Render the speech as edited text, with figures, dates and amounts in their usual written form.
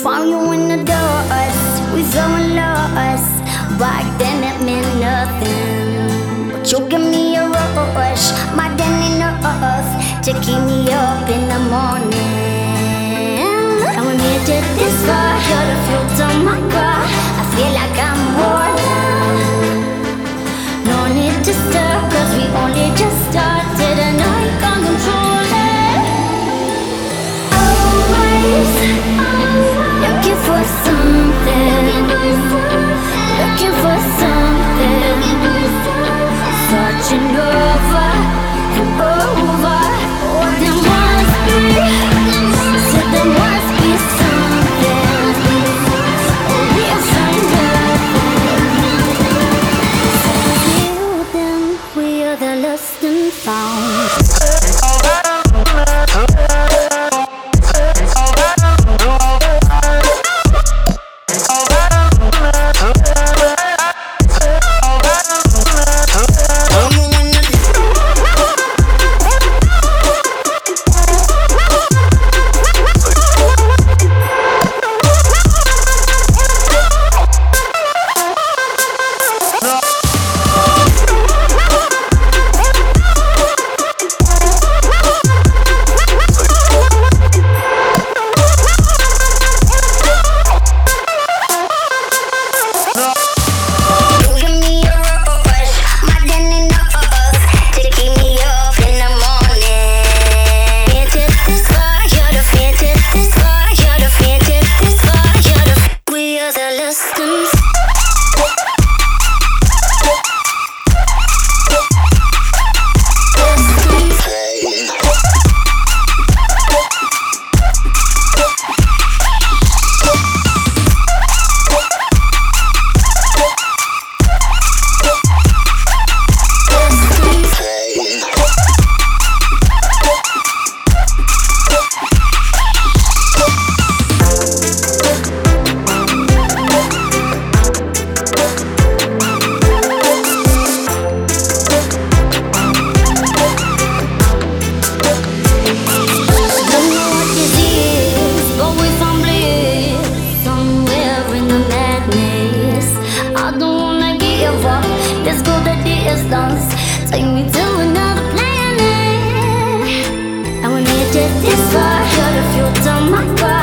Found you in the dust, we so lost. Back then it meant nothing, but you give me a rush, more than enough to keep me up in the morning. And we made it this far, you're the fuel to my car. I feel like I'm warm. No need to stir, cause we only just started and I can't control it. Always looking for something, looking for something, searching over and over. Oh, there must be, so there must be something. Oh, we'll find out. We are the lost and found. Let's go the distance, take me to another planet. And we made it this far, you're the fuel to my car.